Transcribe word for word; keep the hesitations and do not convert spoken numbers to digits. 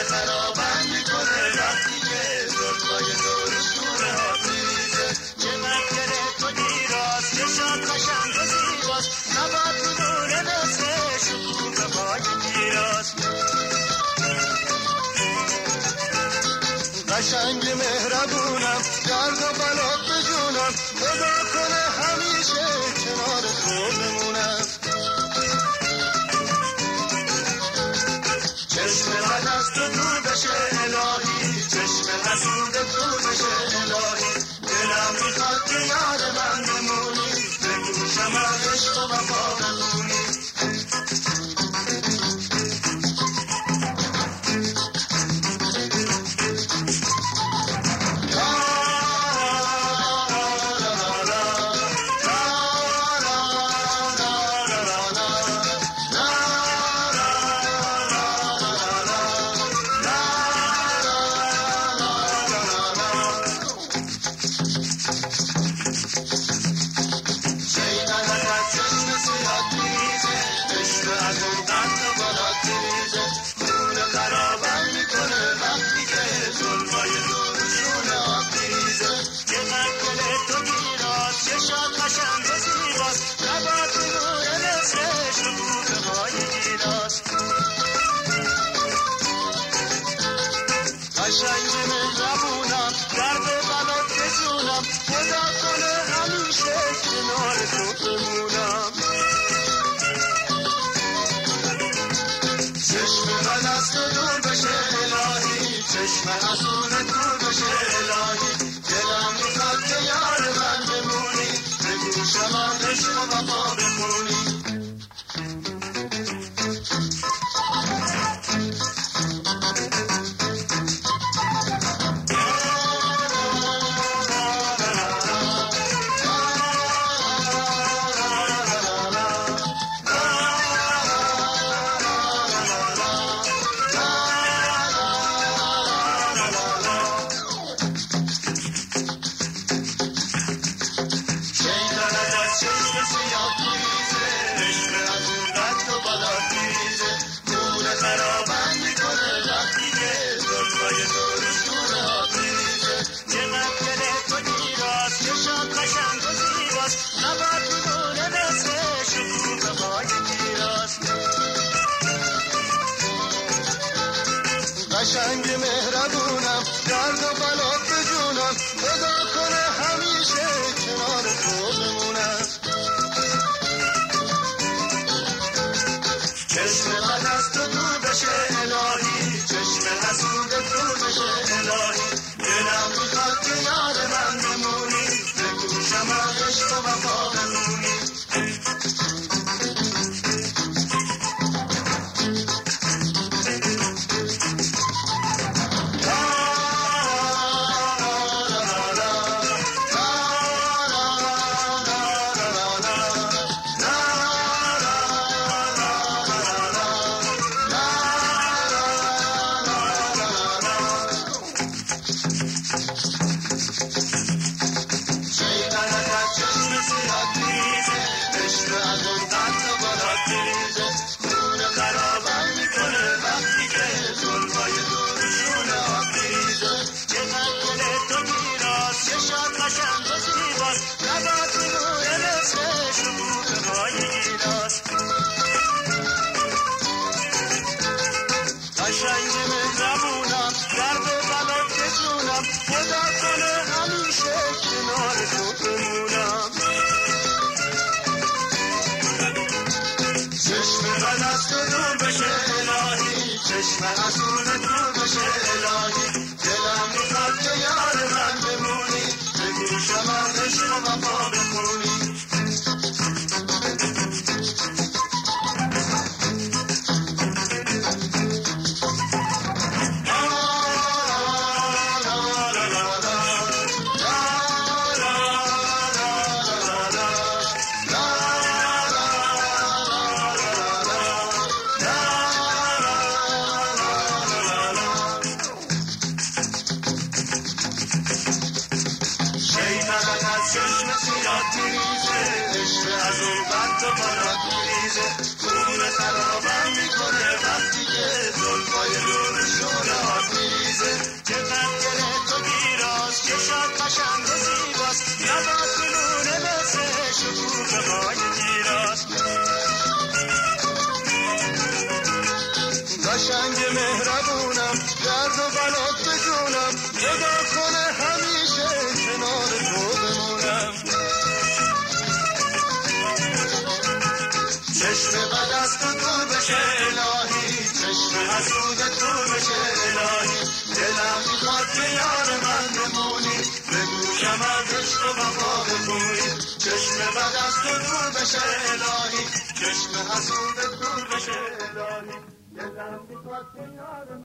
خرابم میکنه وقتی که زلفای دورشونه ها میریزه. چقدر گره تو دیراست چشات قشنگ و زیباست نباد میدونه مثل شکوفه پای گیراست. قشنگ مهربونم درد و بلات به جونم خدا کنه همیشه کنار تو بمونم. چشم من از تو دور بشه الهی چشم حسود دور بشه الهی دلم میخواد که یاد من بمونی به گوشم از عشق و وفا بمونی. چشم حسود دور بشه الهی دلم میخواد که یار من بمونی به گوشم از عشق و وفا بمونی. قشنگ مهربونم درد و بلات به جونم خدا کنه همیشه کنار تو بمونم. چشم من از تو دور بشه الهی چشم حسود دور بشه الهی دلم میخواد که یاد من بمونی به گوشم از عشق و وفا بمونی. چشم حسود دور بشه الهی دلم میخواد که یار من بمونی به گوشم از عشق و وفا بمونی. چشم سیاد میریزه عشق از اون بد و برات میریزه خون خرابم میکنه وقتی که زلفای نورشون آب میریزه چقدر گره تو گیراست چشات قشنگ و زیباست نبات بلونه مثل شکوفه های گیراست قشنگ مهربونم درد و بلات بجونم خدا کنه همیشه کنار تو بمونم چشم بد از تو دور بشه الهی چشم حسود دور بشه الهی دلم میخواد که یار من بمونی بگوشم از عشق و وفا بگویی چشم بد از تو دور بشه الهی چشم حسود دور بشه الهی دلم میخواد که یار